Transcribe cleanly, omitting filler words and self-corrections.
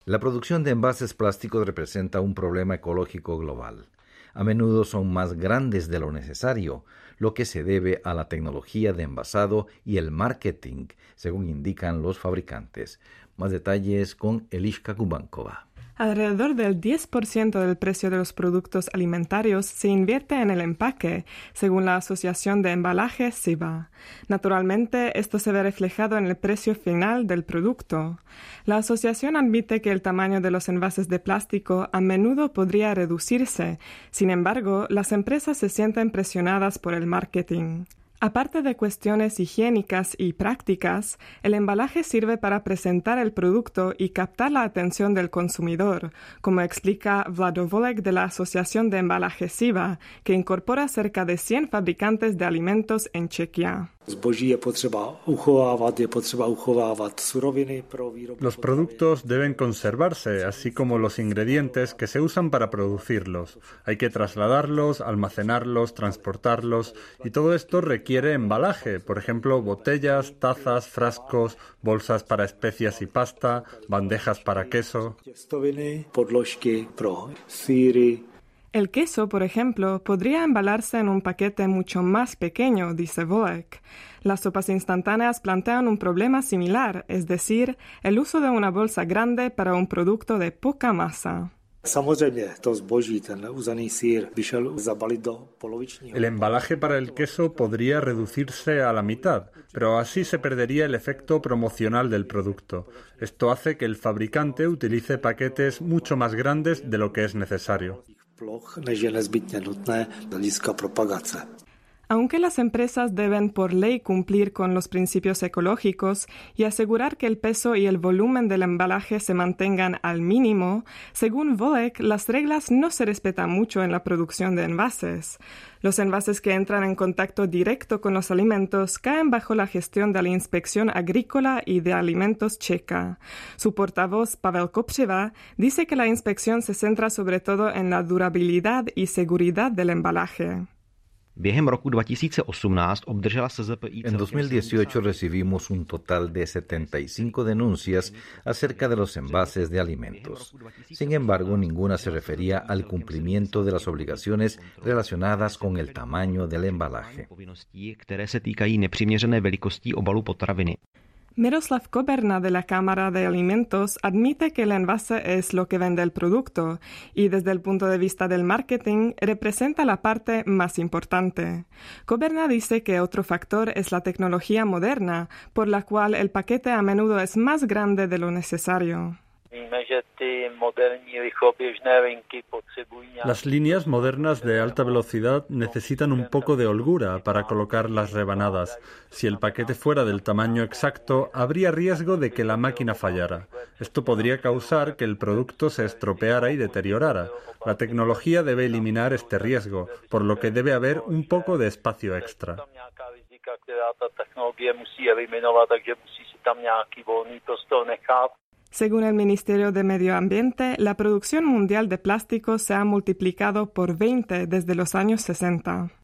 La producción de envases plásticos representa un problema ecológico global. A menudo son más grandes de lo necesario, lo que se debe a la tecnología de envasado y el marketing, según indican los fabricantes. Más detalles con Eliška Kubankova. Alrededor del 10% del precio de los productos alimentarios se invierte en el empaque, según la Asociación de Embalaje SIVA. Naturalmente, esto se ve reflejado en el precio final del producto. La asociación admite que el tamaño de los envases de plástico a menudo podría reducirse. Sin embargo, las empresas se sienten presionadas por el marketing. Aparte de cuestiones higiénicas y prácticas, el embalaje sirve para presentar el producto y captar la atención del consumidor, como explica Vlado Volek de la Asociación de Embalaje SIVA, que incorpora cerca de 100 fabricantes de alimentos en Chequia. Los productos deben conservarse, así como los ingredientes que se usan para producirlos. Hay que trasladarlos, almacenarlos, transportarlos, y todo esto requiere embalaje, por ejemplo, botellas, tazas, frascos, bolsas para especias y pasta, bandejas para queso. El queso, por ejemplo, podría embalarse en un paquete mucho más pequeño, dice Volek. Las sopas instantáneas plantean un problema similar, es decir, el uso de una bolsa grande para un producto de poca masa. El embalaje para el queso podría reducirse a la mitad, pero así se perdería el efecto promocional del producto. Esto hace que el fabricante utilice paquetes mucho más grandes de lo que es necesario. Aunque las empresas deben por ley cumplir con los principios ecológicos y asegurar que el peso y el volumen del embalaje se mantengan al mínimo, según Volek, las reglas no se respetan mucho en la producción de envases. Los envases que entran en contacto directo con los alimentos caen bajo la gestión de la Inspección Agrícola y de Alimentos checa. Su portavoz, Pavel Kopřiva, dice que la inspección se centra sobre todo en la durabilidad y seguridad del embalaje. En 2018 recibimos un total de 75 denuncias acerca de los envases de alimentos. Sin embargo, ninguna se refería al cumplimiento de las obligaciones relacionadas con el tamaño del embalaje. Miroslav Koberna de la Cámara de Alimentos admite que el envase es lo que vende el producto y desde el punto de vista del marketing representa la parte más importante. Koberna dice que otro factor es la tecnología moderna, por la cual el paquete a menudo es más grande de lo necesario. Las líneas modernas de alta velocidad necesitan un poco de holgura para colocar las rebanadas. Si el paquete fuera del tamaño exacto, habría riesgo de que la máquina fallara. Esto podría causar que el producto se estropeara y deteriorara. La tecnología debe eliminar este riesgo, por lo que debe haber un poco de espacio extra. Según el Ministerio de Medio Ambiente, la producción mundial de plástico se ha multiplicado por 20 desde los años 60.